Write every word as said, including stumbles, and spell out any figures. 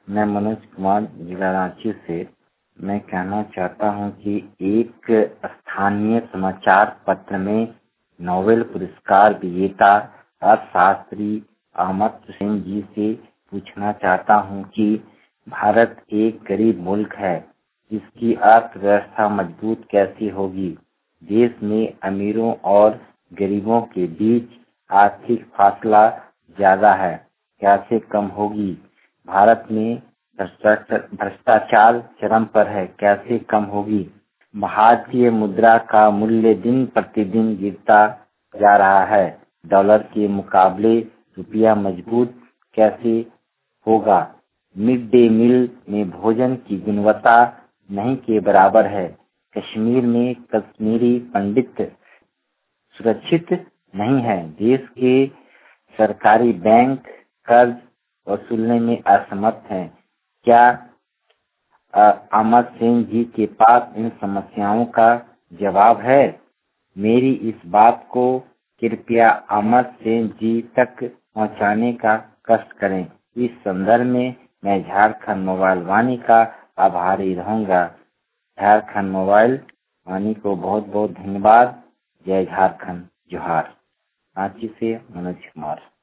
मैं मनोज कुमार जिला रांची से मैं कहना चाहता हूं कि एक स्थानीय समाचार पत्र में नोबेल पुरस्कार विजेता अर्थशास्त्री अहमद हुसैन जी से पूछना चाहता हूं कि भारत एक गरीब मुल्क है, इसकी अर्थव्यवस्था मजबूत कैसी होगी। देश में अमीरों और गरीबों के बीच आर्थिक फासला ज्यादा है, कैसे कम होगी। भारत में भ्रष्टाचार चरम पर है, कैसे कम होगी। भारतीय मुद्रा का मूल्य दिन प्रतिदिन गिरता जा रहा है, डॉलर के मुकाबले रुपया मजबूत कैसे होगा। मिड डे मील में भोजन की गुणवत्ता नहीं के बराबर है। कश्मीर में कश्मीरी पंडित सुरक्षित नहीं है। देश के सरकारी बैंक कर्ज वसूलने में असमर्थ हैं। क्या अहमद हुसैन जी के पास इन समस्याओं का जवाब है। मेरी इस बात को कृपया अहमद हुसैन जी तक पहुंचाने का कष्ट करें। इस संदर्भ में मैं झारखंड मोबाइल वाणी का आभारी रहूंगा। झारखंड मोबाइल वाणी को बहुत बहुत धन्यवाद। जय झारखंड, जोहार। रांची से मनोज कुमार।